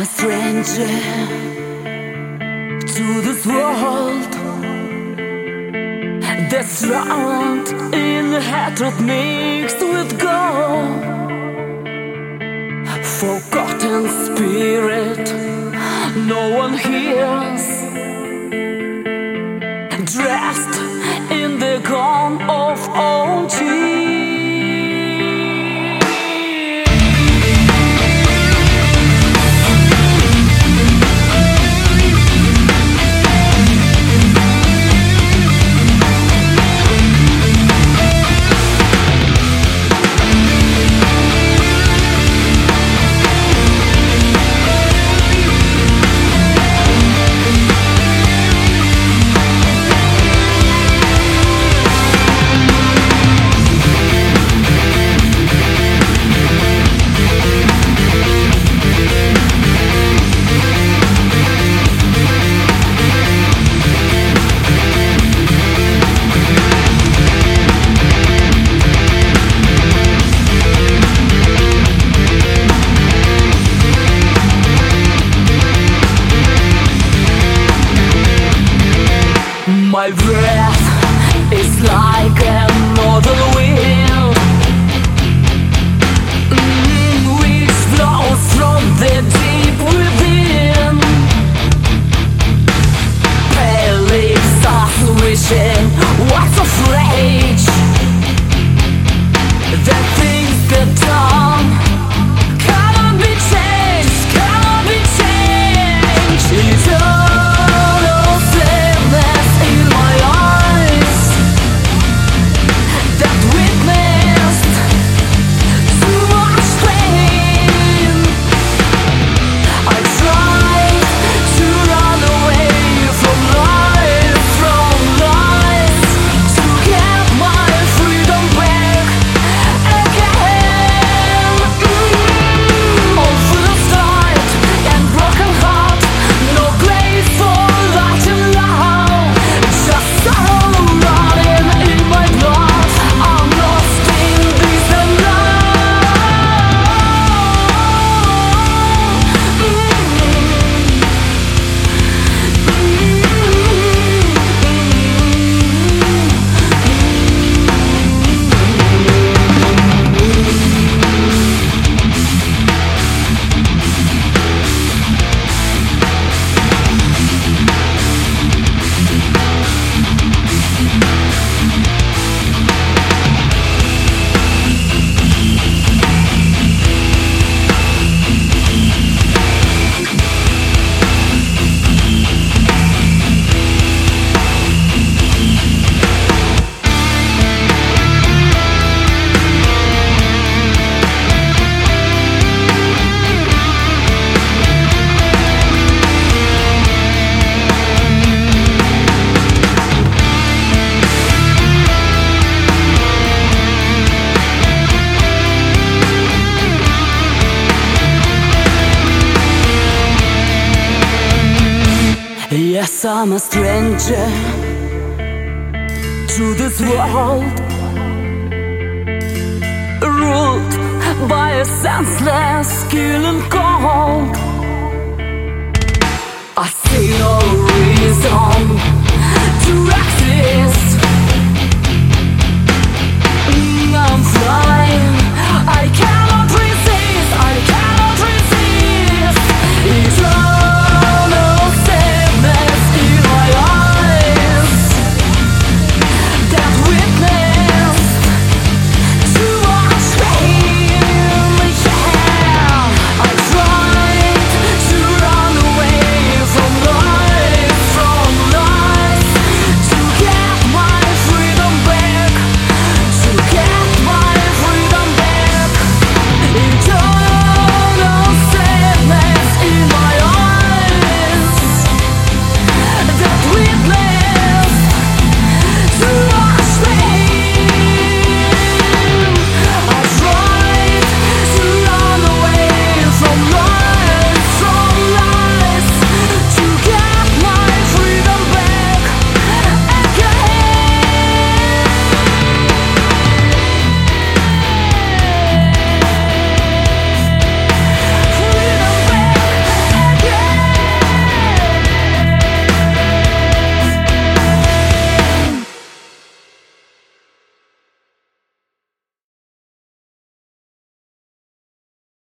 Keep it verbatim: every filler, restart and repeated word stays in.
a stranger to this world that's drowned in hatred mixed with gold. Forgotten spirit, no one hears, dressed in the gown of old cheese. My breath is like a northern wind, mm, which blows from the deep within. Pale lips are wishing words of rage. The things get done cannot be changed, cannot be changed. It's all sadness in my eyes that witnessed too much pain. I tried to run away from life, from lies, to get my freedom back again. Mm. All full of sight and broken heart, no place for light and love. Just sorrow running in my blood. I'm lost in this unknown. Yes, I'm a stranger to this world, ruled by a senseless killing cold. I see no reason to exist. Mm, I'm flying, I can't